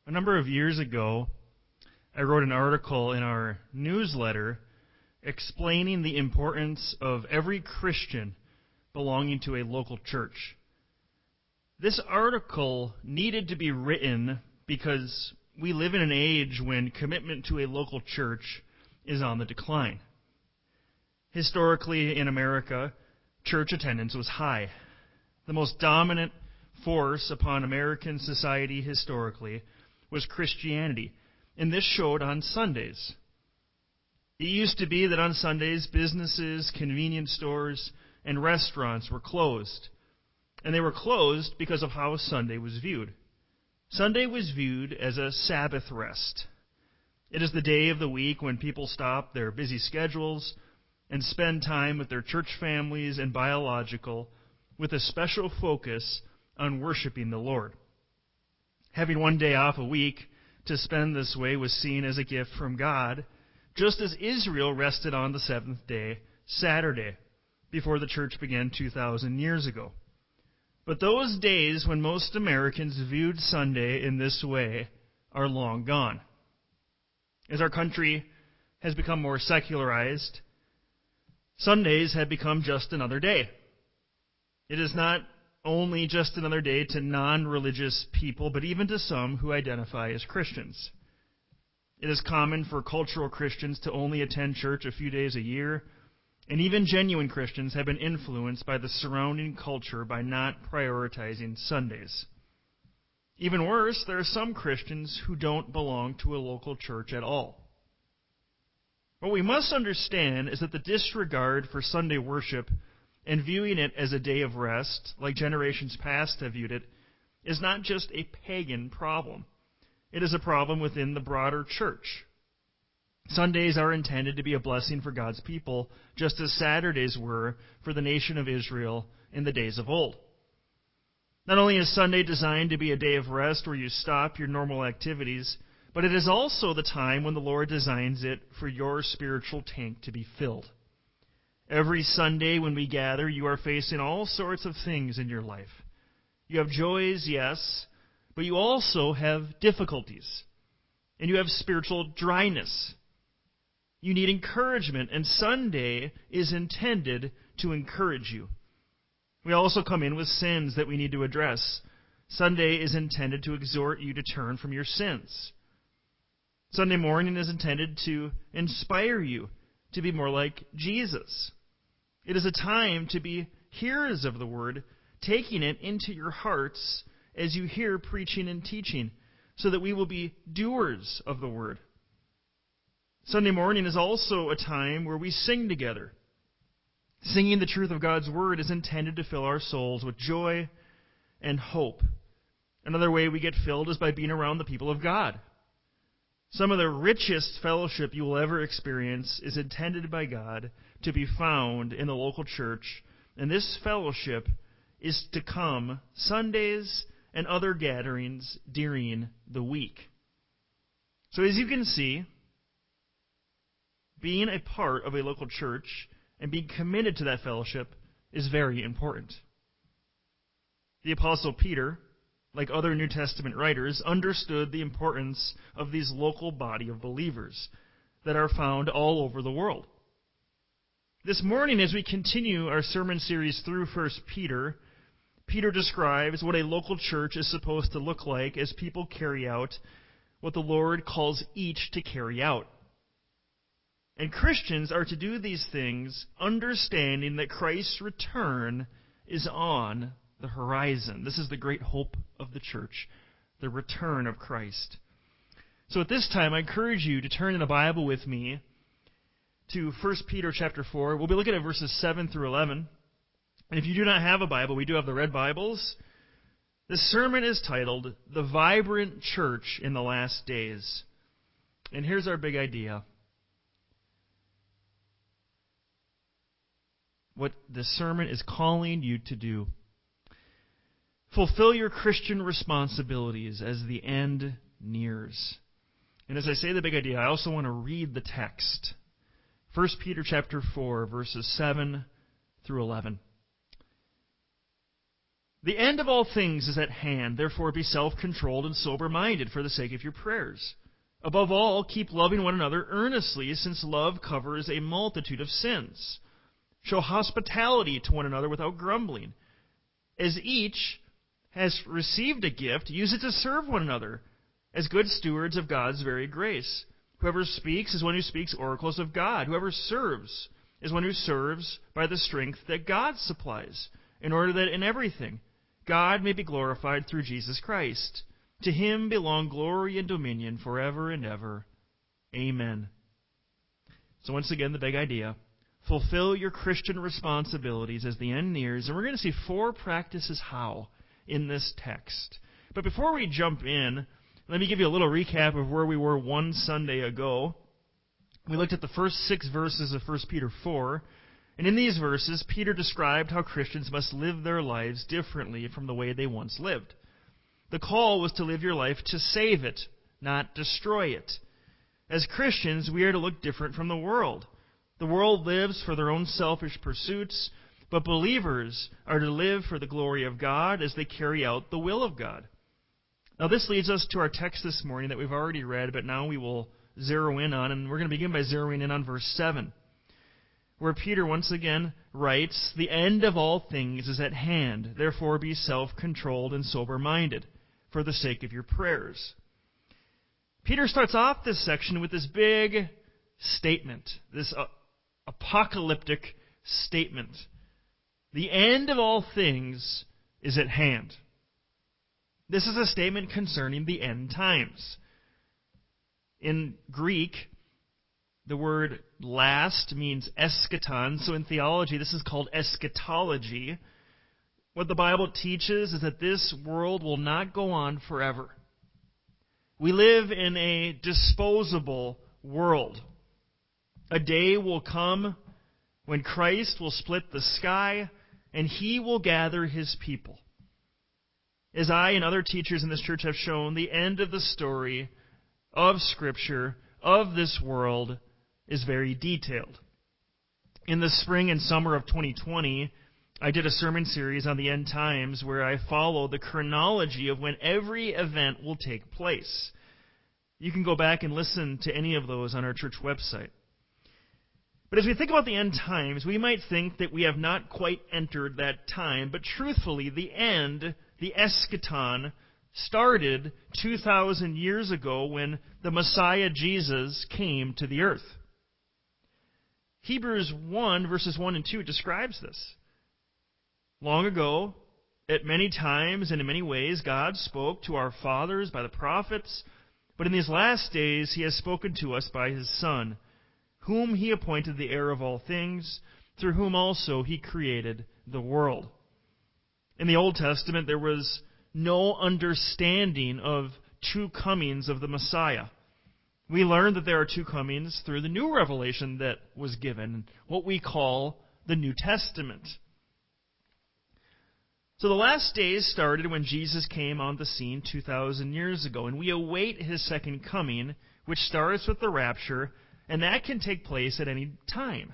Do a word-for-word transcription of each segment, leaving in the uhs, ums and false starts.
A number of years ago, I wrote an article in our newsletter explaining the importance of every Christian belonging to a local church. This article needed to be written because we live in an age when commitment to a local church is on the decline. Historically, in America, church attendance was high. The most dominant force upon American society historically was Christianity, and this showed on Sundays. It used to be that on Sundays, businesses, convenience stores, and restaurants were closed. And they were closed because of how Sunday was viewed. Sunday was viewed as a Sabbath rest. It is the day of the week when people stop their busy schedules and spend time with their church families and biological, with a special focus on worshiping the Lord. Having one day off a week to spend this way was seen as a gift from God, just as Israel rested on the seventh day, Saturday, before the church began two thousand years ago. But those days when most Americans viewed Sunday in this way are long gone. As our country has become more secularized, Sundays have become just another day. It is not only just another day to non-religious people, but even to some who identify as Christians. It is common for cultural Christians to only attend church a few days a year, and even genuine Christians have been influenced by the surrounding culture by not prioritizing Sundays. Even worse, there are some Christians who don't belong to a local church at all. What we must understand is that the disregard for Sunday worship and viewing it as a day of rest, like generations past have viewed it, is not just a pagan problem. It is a problem within the broader church. Sundays are intended to be a blessing for God's people, just as Saturdays were for the nation of Israel in the days of old. Not only is Sunday designed to be a day of rest where you stop your normal activities, but it is also the time when the Lord designs it for your spiritual tank to be filled. Every Sunday when we gather, you are facing all sorts of things in your life. You have joys, yes, but you also have difficulties. And you have spiritual dryness. You need encouragement, and Sunday is intended to encourage you. We also come in with sins that we need to address. Sunday is intended to exhort you to turn from your sins. Sunday morning is intended to inspire you to be more like Jesus. It is a time to be hearers of the word, taking it into your hearts as you hear preaching and teaching, so that we will be doers of the word. Sunday morning is also a time where we sing together. Singing the truth of God's word is intended to fill our souls with joy and hope. Another way we get filled is by being around the people of God. Some of the richest fellowship you will ever experience is intended by God to be found in the local church, and this fellowship is to come Sundays and other gatherings during the week. So as you can see, being a part of a local church and being committed to that fellowship is very important. The Apostle Peter, like other New Testament writers, understood the importance of these local body of believers that are found all over the world. This morning, as we continue our sermon series through First Peter, Peter describes what a local church is supposed to look like as people carry out what the Lord calls each to carry out. And Christians are to do these things understanding that Christ's return is on the horizon. This is the great hope of the church, the return of Christ. So at this time, I encourage you to turn in the Bible with me to First Peter chapter four. We'll be looking at verses seven through eleven. And if you do not have a Bible, we do have the red Bibles. This sermon is titled, The Vibrant Church in the Last Days. And here's our big idea. What this sermon is calling you to do. Fulfill your Christian responsibilities as the end nears. And as I say the big idea, I also want to read the text. First Peter chapter four, verses seven through eleven. The end of all things is at hand. Therefore be self-controlled and sober-minded for the sake of your prayers. Above all, keep loving one another earnestly, since love covers a multitude of sins. Show hospitality to one another without grumbling. As each has received a gift, use it to serve one another as good stewards of God's very grace. Whoever speaks is one who speaks oracles of God. Whoever serves is one who serves by the strength that God supplies, in order that in everything God may be glorified through Jesus Christ. To him belong glory and dominion forever and ever. Amen. So once again, the big idea. Fulfill your Christian responsibilities as the end nears. And we're going to see four practices how in this text. But before we jump in, let me give you a little recap of where we were one Sunday ago. We looked at the first six verses of First Peter four. And in these verses, Peter described how Christians must live their lives differently from the way they once lived. The call was to live your life to save it, not destroy it. As Christians, we are to look different from the world. The world lives for their own selfish pursuits, but believers are to live for the glory of God as they carry out the will of God. Now this leads us to our text this morning that we've already read, but now we will zero in on, and we're going to begin by zeroing in on verse seven, where Peter once again writes, "The end of all things is at hand. Therefore be self-controlled and sober-minded for the sake of your prayers." Peter starts off this section with this big statement, this uh, apocalyptic statement. The end of all things is at hand. This is a statement concerning the end times. In Greek, the word last means eschaton, so in theology this is called eschatology. What the Bible teaches is that this world will not go on forever. We live in a disposable world. A day will come when Christ will split the sky and he will gather his people. As I and other teachers in this church have shown, the end of the story of Scripture, of this world, is very detailed. In the spring and summer of twenty twenty, I did a sermon series on the end times where I followed the chronology of when every event will take place. You can go back and listen to any of those on our church website. But as we think about the end times, we might think that we have not quite entered that time, but truthfully, the end, the eschaton, started two thousand years ago when the Messiah Jesus came to the earth. Hebrews one, verses one and two describes this. Long ago, at many times and in many ways, God spoke to our fathers by the prophets, but in these last days he has spoken to us by his Son, whom he appointed the heir of all things, through whom also he created the world. In the Old Testament, there was no understanding of two comings of the Messiah. We learn that there are two comings through the new revelation that was given, what we call the New Testament. So the last days started when Jesus came on the scene two thousand years ago, and we await his second coming, which starts with the rapture, and that can take place at any time.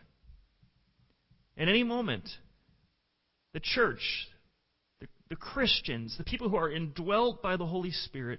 At any moment, the church, the, the Christians, the people who are indwelt by the Holy Spirit,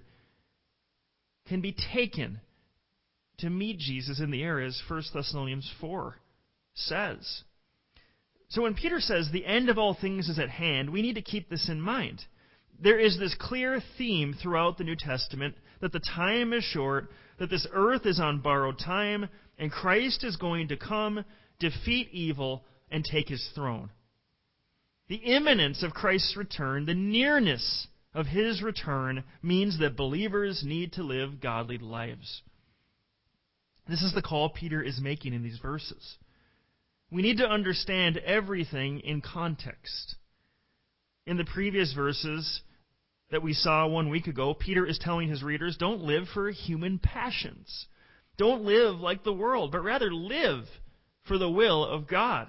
can be taken to meet Jesus in the air, as First Thessalonians four says. So when Peter says the end of all things is at hand, we need to keep this in mind. There is this clear theme throughout the New Testament that the time is short, that this earth is on borrowed time, and Christ is going to come, defeat evil, and take his throne. The imminence of Christ's return, the nearness of his return, means that believers need to live godly lives. This is the call Peter is making in these verses. We need to understand everything in context. In the previous verses that we saw one week ago, Peter is telling his readers, don't live for human passions. Don't live like the world, but rather live for the will of God.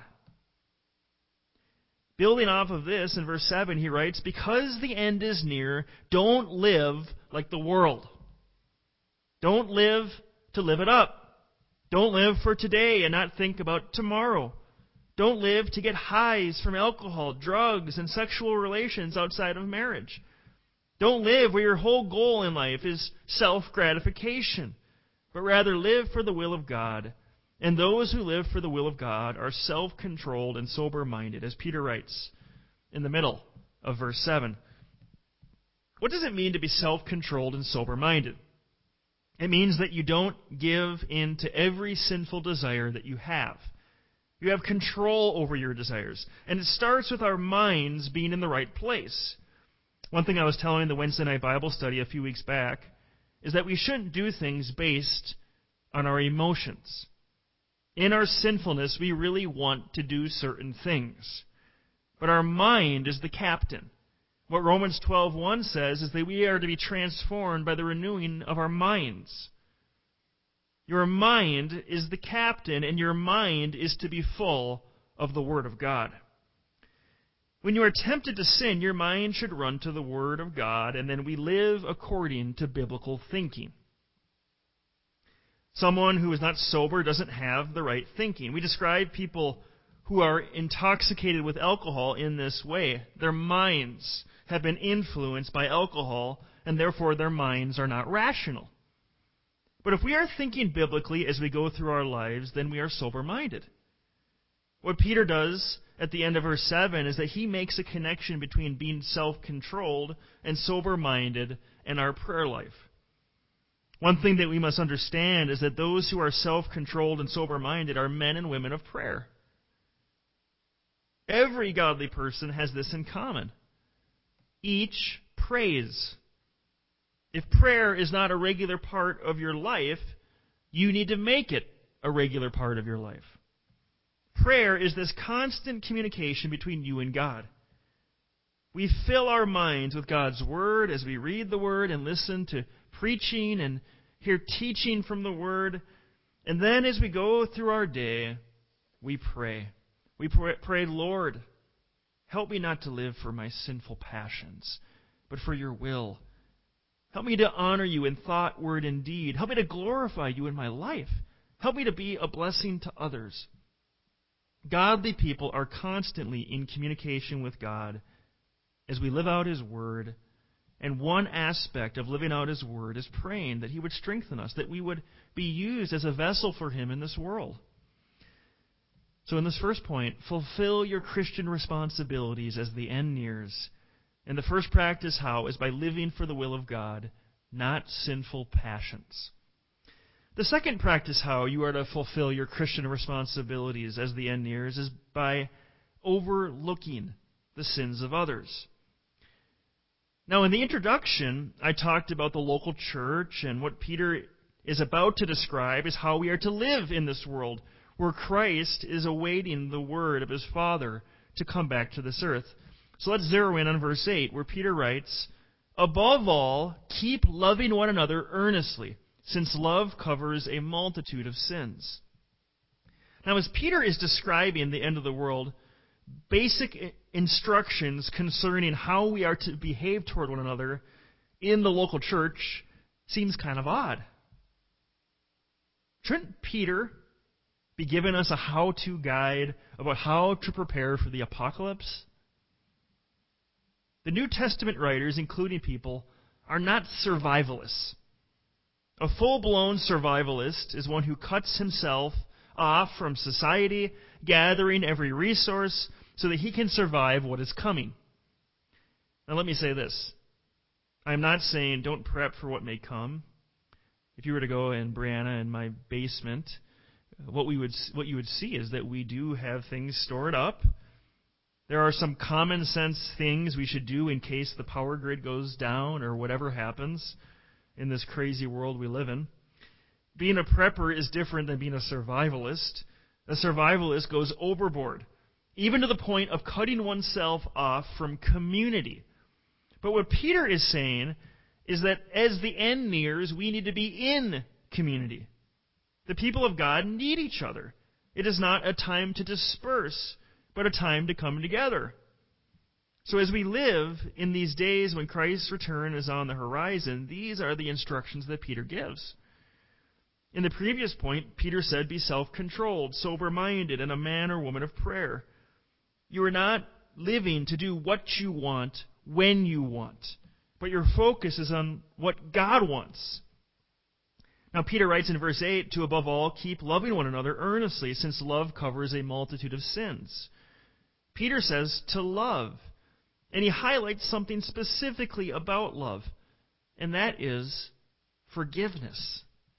Building off of this, in verse seven, he writes, because the end is near, don't live like the world. Don't live to live it up. Don't live for today and not think about tomorrow. Don't live to get highs from alcohol, drugs, and sexual relations outside of marriage. Don't live where your whole goal in life is self-gratification, but rather live for the will of God. And those who live for the will of God are self-controlled and sober-minded, as Peter writes in the middle of verse seven. What does it mean to be self-controlled and sober-minded? It means that you don't give in to every sinful desire that you have. You have control over your desires. And it starts with our minds being in the right place. One thing I was telling the Wednesday night Bible study a few weeks back is that we shouldn't do things based on our emotions. In our sinfulness, we really want to do certain things. But our mind is the captain. What Romans twelve one says is that we are to be transformed by the renewing of our minds. Your mind is the captain, and your mind is to be full of the Word of God. When you are tempted to sin, your mind should run to the Word of God, and then we live according to biblical thinking. Someone who is not sober doesn't have the right thinking. We describe people who are intoxicated with alcohol in this way. Their minds have been influenced by alcohol, and therefore their minds are not rational. But if we are thinking biblically as we go through our lives, then we are sober-minded. What Peter does at the end of verse seven is that he makes a connection between being self-controlled and sober-minded in our prayer life. One thing that we must understand is that those who are self-controlled and sober-minded are men and women of prayer. Every godly person has this in common. Each prays. If prayer is not a regular part of your life, you need to make it a regular part of your life. Prayer is this constant communication between you and God. We fill our minds with God's Word as we read the Word and listen to preaching and hear teaching from the Word. And then as we go through our day, we pray. We pray, pray, Lord, help me not to live for my sinful passions, but for your will. Help me to honor you in thought, word, and deed. Help me to glorify you in my life. Help me to be a blessing to others. Godly people are constantly in communication with God as we live out His Word. And one aspect of living out His Word is praying that He would strengthen us, that we would be used as a vessel for Him in this world. So in this first point, fulfill your Christian responsibilities as the end nears. And the first practice how is by living for the will of God, not sinful passions. The second practice how you are to fulfill your Christian responsibilities as the end nears is by overlooking the sins of others. Now, in the introduction, I talked about the local church, and what Peter is about to describe is how we are to live in this world, where Christ is awaiting the word of His Father to come back to this earth. So let's zero in on verse eight, where Peter writes, "Above all, keep loving one another earnestly, since love covers a multitude of sins." Now, as Peter is describing the end of the world, basic instructions concerning how we are to behave toward one another in the local church seems kind of odd. Shouldn't Peter be giving us a how-to guide about how to prepare for the apocalypse? The New Testament writers, including people, are not survivalists. A full-blown survivalist is one who cuts himself off from society, gathering every resource so that he can survive what is coming. Now let me say this. I'm not saying don't prep for what may come. If you were to go in Brianna in my basement, what we would what you would see is that we do have things stored up. There are some common sense things we should do in case the power grid goes down or whatever happens in this crazy world we live in. Being a prepper is different than being a survivalist. A survivalist goes overboard, even to the point of cutting oneself off from community. But what Peter is saying is that as the end nears, we need to be in community. The people of God need each other. It is not a time to disperse, but a time to come together. So as we live in these days when Christ's return is on the horizon, these are the instructions that Peter gives. In the previous point, Peter said, be self-controlled, sober-minded, and a man or woman of prayer. You are not living to do what you want when you want, but your focus is on what God wants. Now, Peter writes in verse eight, to above all, keep loving one another earnestly, since love covers a multitude of sins. Peter says to love, and he highlights something specifically about love, and that is forgiveness.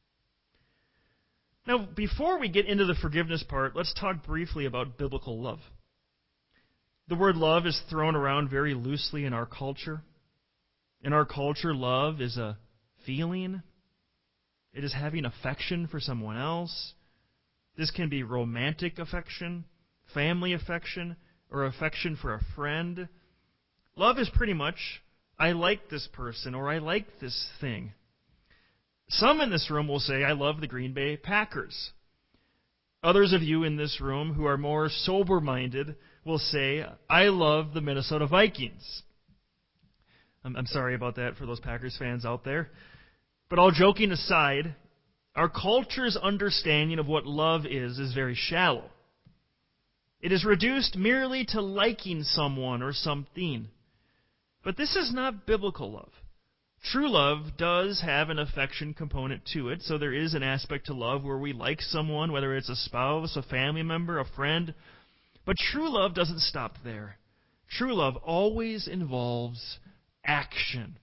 Now, before we get into the forgiveness part, let's talk briefly about biblical love. The word love is thrown around very loosely in our culture. In our culture, love is a feeling. It is having affection for someone else. This can be romantic affection, family affection, or affection for a friend. Love is pretty much, I like this person, or I like this thing. Some in this room will say, I love the Green Bay Packers. Others of you in this room who are more sober-minded will say, I love the Minnesota Vikings. I'm, I'm sorry about that for those Packers fans out there. But all joking aside, our culture's understanding of what love is is very shallow. It is reduced merely to liking someone or something. But this is not biblical love. True love does have an affection component to it, so there is an aspect to love where we like someone, whether it's a spouse, a family member, a friend. But true love doesn't stop there. True love always involves action.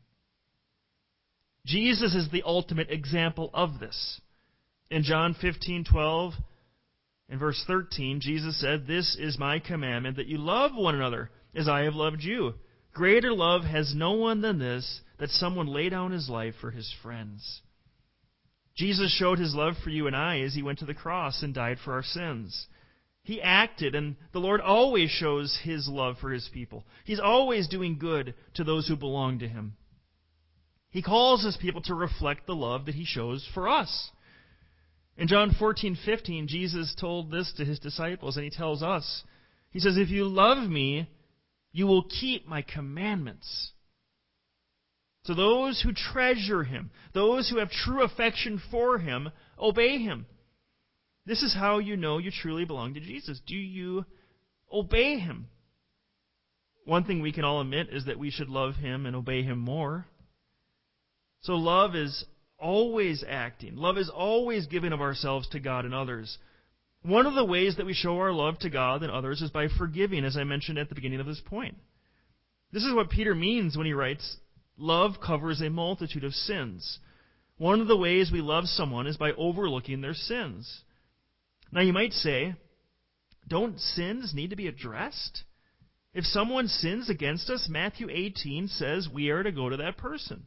Jesus is the ultimate example of this. In John fifteen twelve, in verse thirteen, Jesus said, this is my commandment, that you love one another as I have loved you. Greater love has no one than this, that someone lay down his life for his friends. Jesus showed his love for you and I as he went to the cross and died for our sins. He acted, and the Lord always shows his love for his people. He's always doing good to those who belong to him. He calls his people to reflect the love that he shows for us. In John fourteen fifteen, Jesus told this to his disciples, and he tells us. He says, if you love me, you will keep my commandments. So those who treasure him, those who have true affection for him, obey him. This is how you know you truly belong to Jesus. Do you obey him? One thing we can all admit is that we should love him and obey him more. So love is always acting. Love is always giving of ourselves to God and others. One of the ways that we show our love to God and others is by forgiving, as I mentioned at the beginning of this point. This is what Peter means when he writes, love covers a multitude of sins. One of the ways we love someone is by overlooking their sins. Now you might say, don't sins need to be addressed? If someone sins against us, Matthew eighteen says we are to go to that person.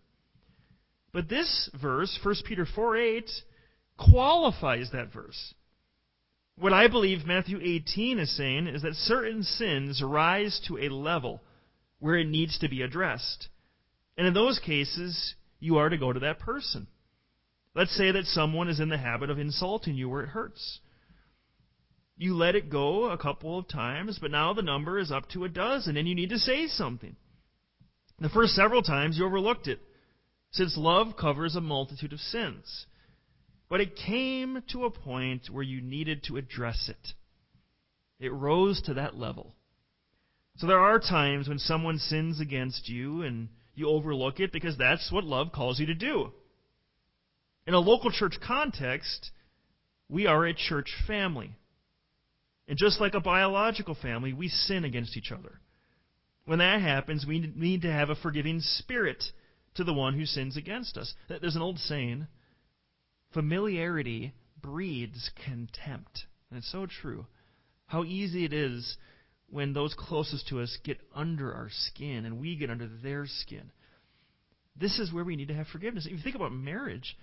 But this verse, First Peter four eight, qualifies that verse. What I believe Matthew eighteen is saying is that certain sins rise to a level where it needs to be addressed. And in those cases, you are to go to that person. Let's say that someone is in the habit of insulting you where it hurts. You let it go a couple of times, but now the number is up to a dozen, and you need to say something. The first several times you overlooked it, since love covers a multitude of sins. But it came to a point where you needed to address it. It rose to that level. So there are times when someone sins against you and you overlook it because that's what love calls you to do. In a local church context, we are a church family. And just like a biological family, we sin against each other. When that happens, we need to have a forgiving spirit to the one who sins against us. There's an old saying, familiarity breeds contempt. And it's so true. How easy it is when those closest to us get under our skin and we get under their skin. This is where we need to have forgiveness. If you think about marriage,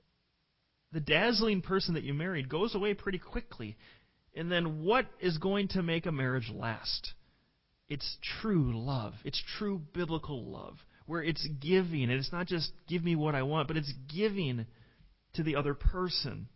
the dazzling person that you married goes away pretty quickly. And then what is going to make a marriage last? It's true love. It's true biblical love, where it's giving. And it's not just give me what I want, but it's giving to the other person.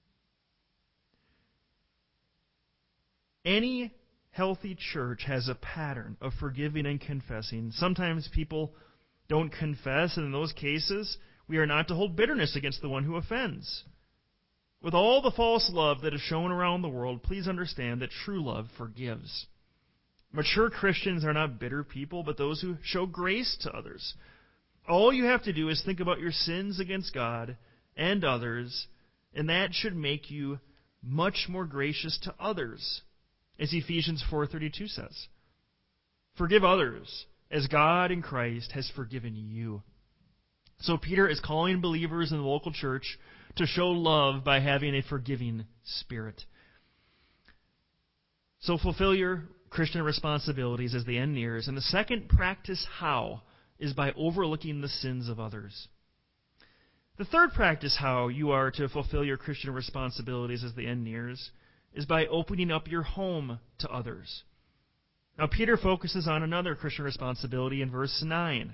Any healthy church has a pattern of forgiving and confessing. Sometimes people don't confess, and in those cases, we are not to hold bitterness against the one who offends. With all the false love that is shown around the world, please understand that true love forgives. Mature Christians are not bitter people, but those who show grace to others. All you have to do is think about your sins against God and others, and that should make you much more gracious to others, as Ephesians four thirty-two says. Forgive others as God in Christ has forgiven you. So Peter is calling believers in the local church to show love by having a forgiving spirit. So fulfill your Christian responsibilities as the end nears. And the second practice how is by overlooking the sins of others. The third practice how you are to fulfill your Christian responsibilities as the end nears is by opening up your home to others. Now, Peter focuses on another Christian responsibility in verse nine.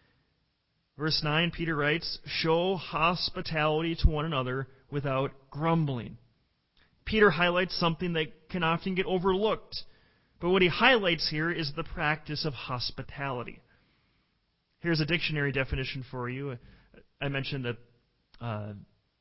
Verse nine, Peter writes, "Show hospitality to one another without grumbling." Peter highlights something that can often get overlooked, but what he highlights here is the practice of hospitality. Here's a dictionary definition for you. I mentioned that uh,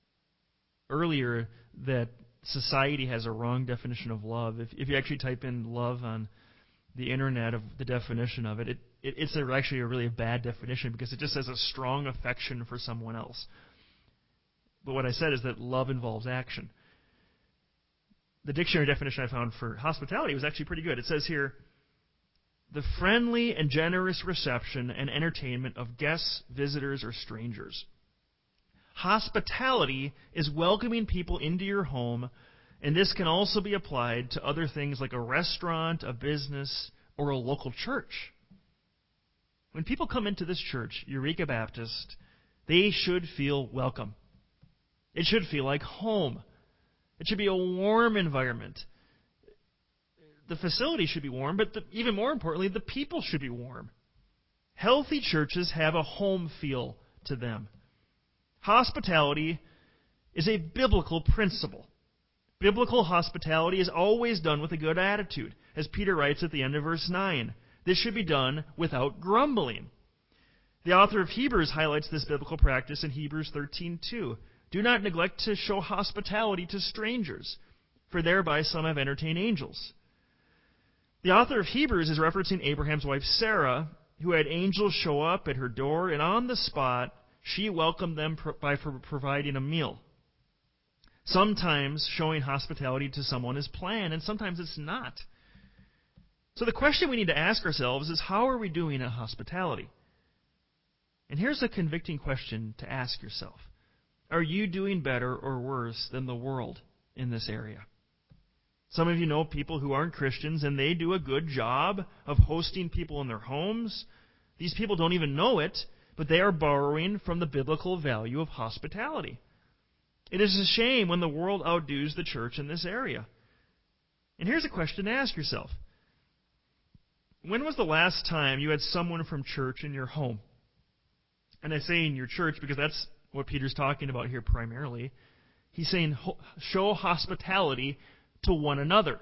earlier that society has a wrong definition of love. If, if you actually type in love on the internet, of the definition of it, it, it it's a, actually a really bad definition because it just says a strong affection for someone else. But what I said is that love involves action. The dictionary definition I found for hospitality was actually pretty good. It says here, the friendly and generous reception and entertainment of guests, visitors, or strangers. Hospitality is welcoming people into your home, and this can also be applied to other things like a restaurant, a business, or a local church. When people come into this church, Eureka Baptist, they should feel welcome. It should feel like home. It should be a warm environment. The facility should be warm, but the, even more importantly, the people should be warm. Healthy churches have a home feel to them. Hospitality is a biblical principle. Biblical hospitality is always done with a good attitude, as Peter writes at the end of verse nine. This should be done without grumbling. The author of Hebrews highlights this biblical practice in Hebrews thirteen two. Do not neglect to show hospitality to strangers, for thereby some have entertained angels. The author of Hebrews is referencing Abraham's wife Sarah, who had angels show up at her door, and on the spot, she welcomed them by providing a meal. Sometimes showing hospitality to someone is planned, and sometimes it's not. So the question we need to ask ourselves is, how are we doing at hospitality? And here's a convicting question to ask yourself. Are you doing better or worse than the world in this area? Some of you know people who aren't Christians, and they do a good job of hosting people in their homes. These people don't even know it, but they are borrowing from the biblical value of hospitality. It is a shame when the world outdoes the church in this area. And here's a question to ask yourself. When was the last time you had someone from church in your home? And I say in your church because that's what Peter's talking about here primarily. He's saying show hospitality to one another,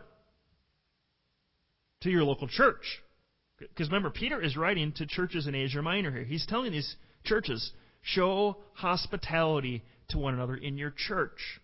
to your local church. Because remember, Peter is writing to churches in Asia Minor here. He's telling these churches, show hospitality to one another in your church.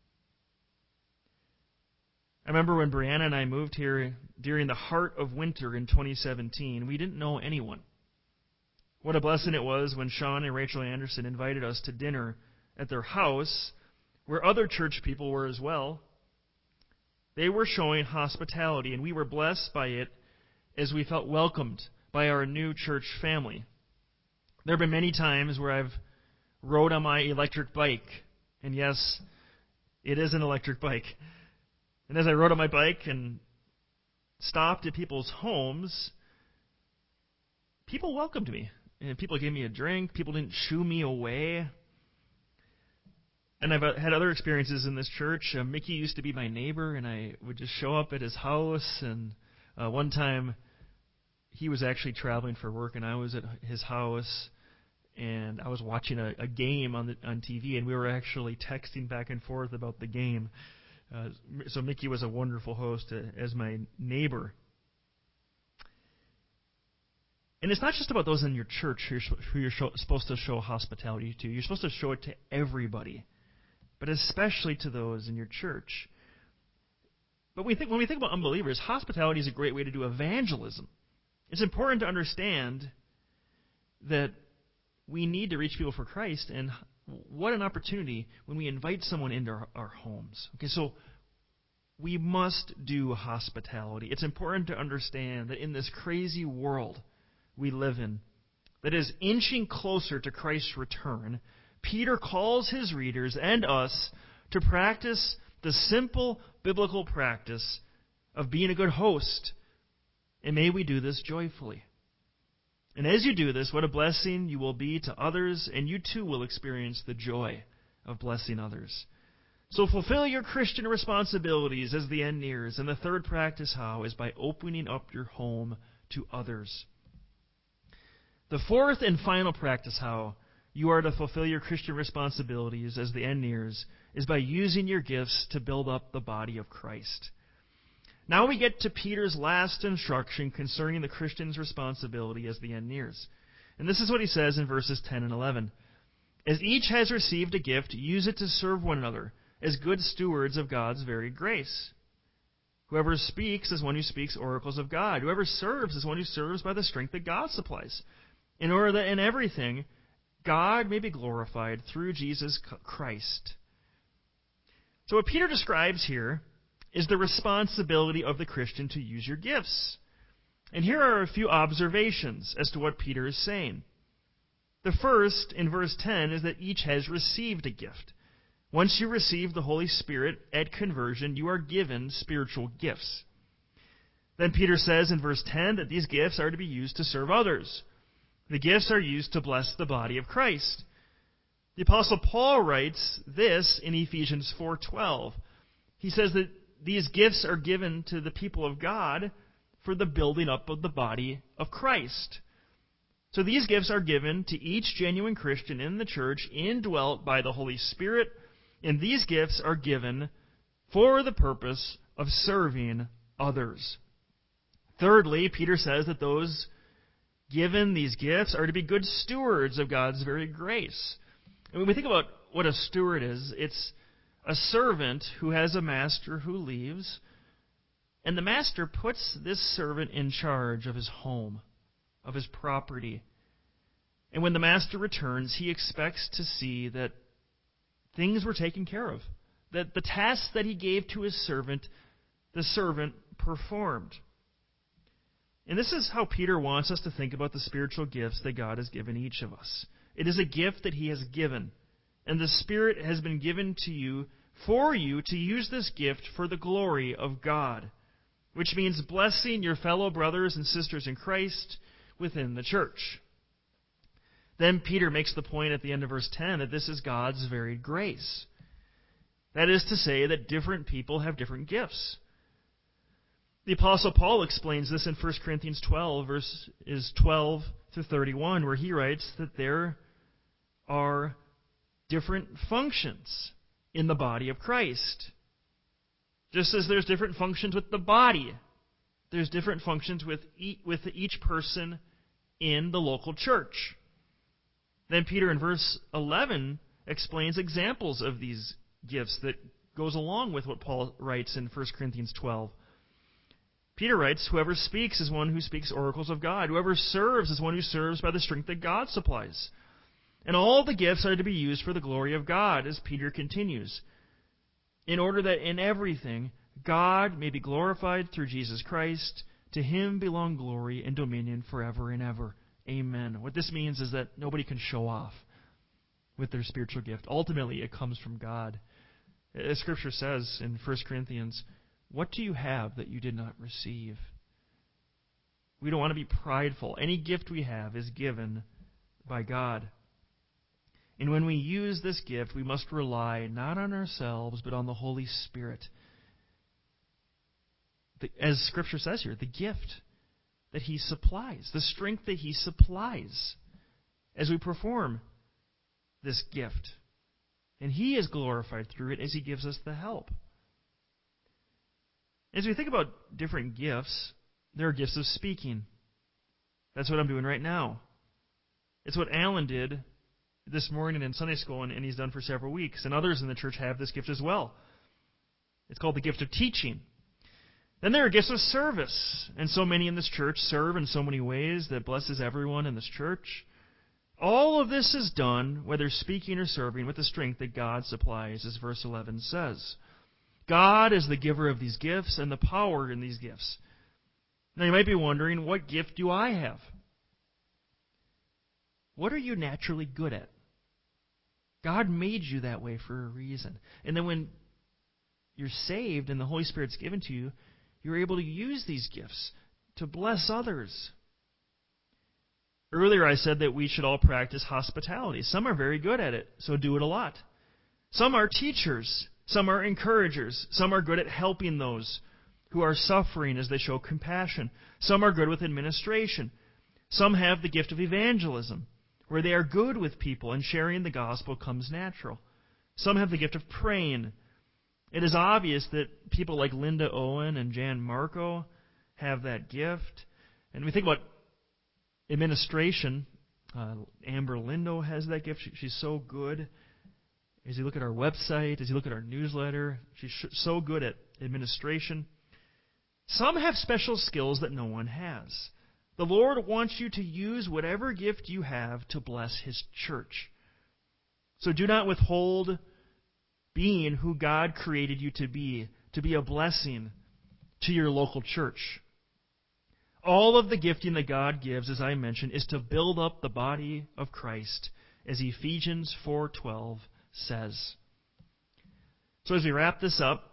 I remember when Brianna and I moved here during the heart of winter in twenty seventeen, we didn't know anyone. What a blessing it was when Sean and Rachel Anderson invited us to dinner at their house, where other church people were as well. They were showing hospitality, and we were blessed by it as we felt welcomed by our new church family. There have been many times where I've rode on my electric bike, and yes, it is an electric bike. And as I rode on my bike and stopped at people's homes, people welcomed me. And people gave me a drink. People didn't shoo me away. And I've had other experiences in this church. Uh, Mickey used to be my neighbor, and I would just show up at his house. And uh, one time, he was actually traveling for work, and I was at his house, and I was watching a, a game on the on T V, and we were actually texting back and forth about the game. Uh, so Mickey was a wonderful host uh, as my neighbor. And it's not just about those in your church who you're, who you're show, supposed to show hospitality to. You're supposed to show it to everybody but especially to those in your church. But we think, when we think about unbelievers, hospitality is a great way to do evangelism. It's important to understand that we need to reach people for Christ, and what an opportunity when we invite someone into our, our homes. Okay, so we must do hospitality. It's important to understand that in this crazy world we live in, that is inching closer to Christ's return, Peter calls his readers and us to practice the simple biblical practice of being a good host. And may we do this joyfully. And as you do this, what a blessing you will be to others, and you too will experience the joy of blessing others. So fulfill your Christian responsibilities as the end nears. And the third practice how is by opening up your home to others. The fourth and final practice how you are to fulfill your Christian responsibilities as the end nears is by using your gifts to build up the body of Christ. Now we get to Peter's last instruction concerning the Christian's responsibility as the end nears. And this is what he says in verses ten and eleven. As each has received a gift, use it to serve one another as good stewards of God's varied grace. Whoever speaks is one who speaks oracles of God. Whoever serves is one who serves by the strength that God supplies, in order that in everything God may be glorified through Jesus Christ. So what Peter describes here is the responsibility of the Christian to use your gifts. And here are a few observations as to what Peter is saying. The first, in verse ten, is that each has received a gift. Once you receive the Holy Spirit at conversion, you are given spiritual gifts. Then Peter says in verse ten that these gifts are to be used to serve others. The gifts are used to bless the body of Christ. The Apostle Paul writes this in Ephesians four twelve. He says that these gifts are given to the people of God for the building up of the body of Christ. So these gifts are given to each genuine Christian in the church, indwelt by the Holy Spirit, and these gifts are given for the purpose of serving others. Thirdly, Peter says that those given these gifts are to be good stewards of God's very grace. And when we think about what a steward is, it's a servant who has a master who leaves, and the master puts this servant in charge of his home, of his property. And when the master returns, he expects to see that things were taken care of, that the tasks that he gave to his servant, the servant performed. And this is how Peter wants us to think about the spiritual gifts that God has given each of us. It is a gift that he has given, and the Spirit has been given to you for you to use this gift for the glory of God, which means blessing your fellow brothers and sisters in Christ within the church. Then Peter makes the point at the end of verse ten that this is God's varied grace. That is to say that different people have different gifts. The Apostle Paul explains this in First Corinthians twelve, verses twelve through thirty-one, where he writes that there are different functions in the body of Christ. Just as there's different functions with the body, there's different functions with each, with each person in the local church. Then Peter in verse eleven explains examples of these gifts that goes along with what Paul writes in First Corinthians twelve. Peter writes, whoever speaks is one who speaks oracles of God. Whoever serves is one who serves by the strength that God supplies. And all the gifts are to be used for the glory of God, as Peter continues, in order that in everything God may be glorified through Jesus Christ. To him belong glory and dominion forever and ever. Amen. What this means is that nobody can show off with their spiritual gift. Ultimately, it comes from God. As Scripture says in First Corinthians, what do you have that you did not receive? We don't want to be prideful. Any gift we have is given by God. And when we use this gift, we must rely not on ourselves, but on the Holy Spirit. The, as Scripture says here, the gift that He supplies, the strength that He supplies as we perform this gift. And He is glorified through it as He gives us the help. As we think about different gifts, there are gifts of speaking. That's what I'm doing right now. It's what Alan did this morning in Sunday school, and, and he's done for several weeks. And others in the church have this gift as well. It's called the gift of teaching. Then there are gifts of service. And so many in this church serve in so many ways that blesses everyone in this church. All of this is done, whether speaking or serving, with the strength that God supplies, as verse eleven says. God is the giver of these gifts and the power in these gifts. Now you might be wondering, what gift do I have? What are you naturally good at? God made you that way for a reason. And then when you're saved and the Holy Spirit's given to you, you're able to use these gifts to bless others. Earlier I said that we should all practice hospitality. Some are very good at it, so do it a lot. Some are teachers. Some are encouragers. Some are good at helping those who are suffering as they show compassion. Some are good with administration. Some have the gift of evangelism, where they are good with people and sharing the gospel comes natural. Some have the gift of praying. It is obvious that people like Linda Owen and Jan Marco have that gift. And we think about administration. Uh, Amber Lindo has that gift. She, she's so good. As you look at our website, as you look at our newsletter, she's sh- so good at administration. Some have special skills that no one has. The Lord wants you to use whatever gift you have to bless His church. So do not withhold being who God created you to be, to be a blessing to your local church. All of the gifting that God gives, as I mentioned, is to build up the body of Christ, as Ephesians four twelve says. So as we wrap this up,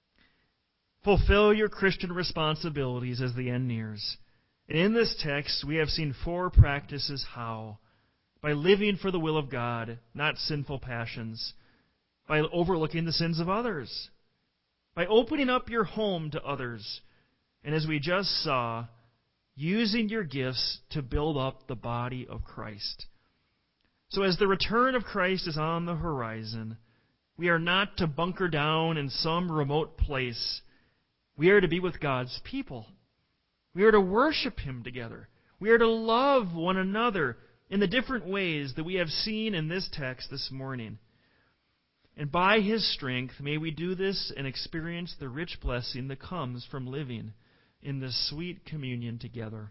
fulfill your Christian responsibilities as the end nears. And in this text, we have seen four practices how. By living for the will of God, not sinful passions. By overlooking the sins of others. By opening up your home to others. And as we just saw, using your gifts to build up the body of Christ. So as the return of Christ is on the horizon, we are not to bunker down in some remote place. We are to be with God's people. We are to worship Him together. We are to love one another in the different ways that we have seen in this text this morning. And by His strength, may we do this and experience the rich blessing that comes from living in this sweet communion together.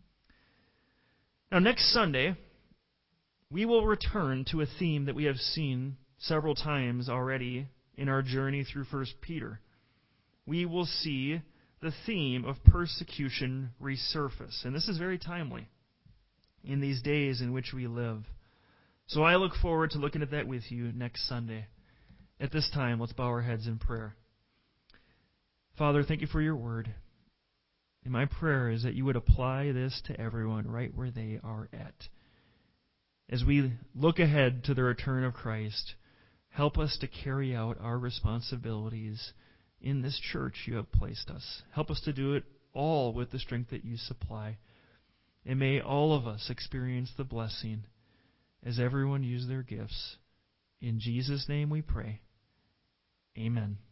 Now, next Sunday, we will return to a theme that we have seen several times already in our journey through First Peter. We will see the theme of persecution resurface. And this is very timely in these days in which we live. So I look forward to looking at that with you next Sunday. At this time, let's bow our heads in prayer. Father, thank you for your word. And my prayer is that you would apply this to everyone right where they are at. As we look ahead to the return of Christ, help us to carry out our responsibilities in this church you have placed us. Help us to do it all with the strength that you supply. And may all of us experience the blessing as everyone use their gifts. In Jesus' name we pray. Amen.